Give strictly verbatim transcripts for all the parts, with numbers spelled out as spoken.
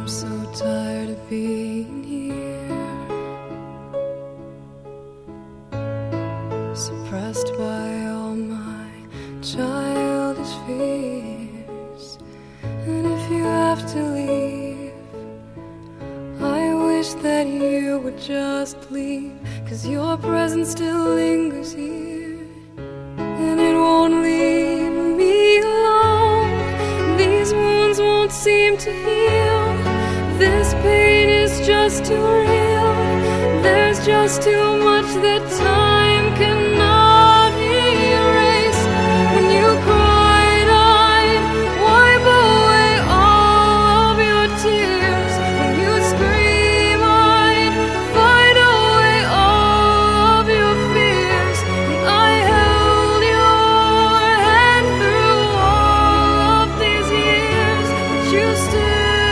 I'm so tired of being here, suppressed by all my childish fears. And if you have to leave, I wish that you would just leave, 'cause your presence still lingers here, and it won't leave me alone. These wounds won't seem to heal. This pain is just too real. There's just too much that time cannot erase. When you cried, I'd wipe away all of your tears. When you scream, I'd fight away all of your fears. And I held your hand through all of these years, but you still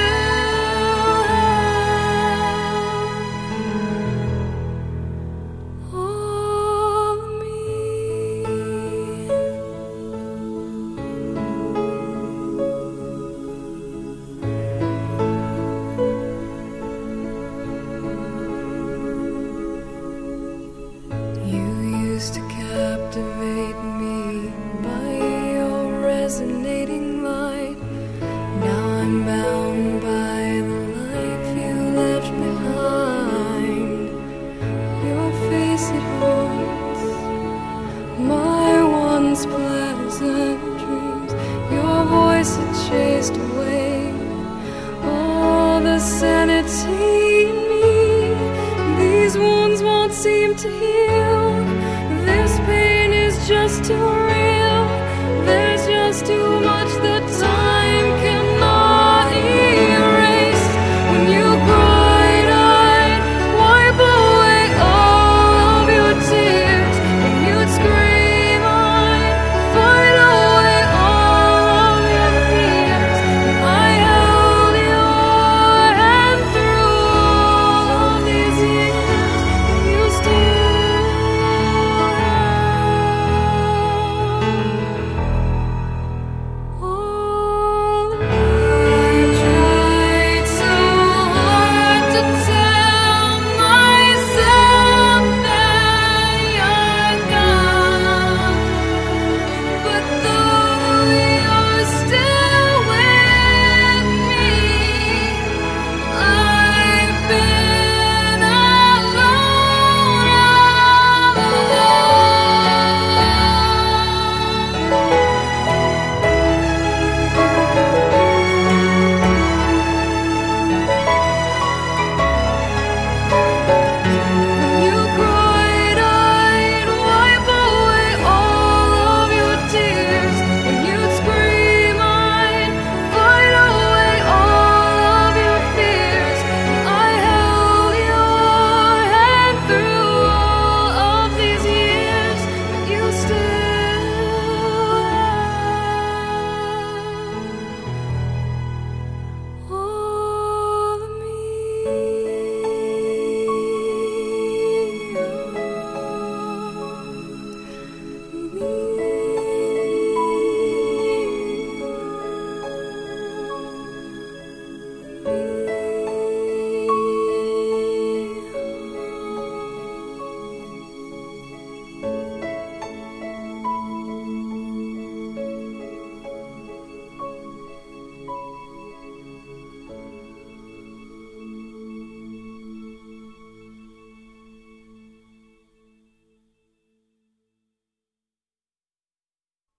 to captivate me by your resonating light. Now I'm bound by the life you left behind. Your face, it haunts my once pleasant dreams. Your voice, it chased away all the sanity in me. These wounds won't seem to heal. This pain is just too real.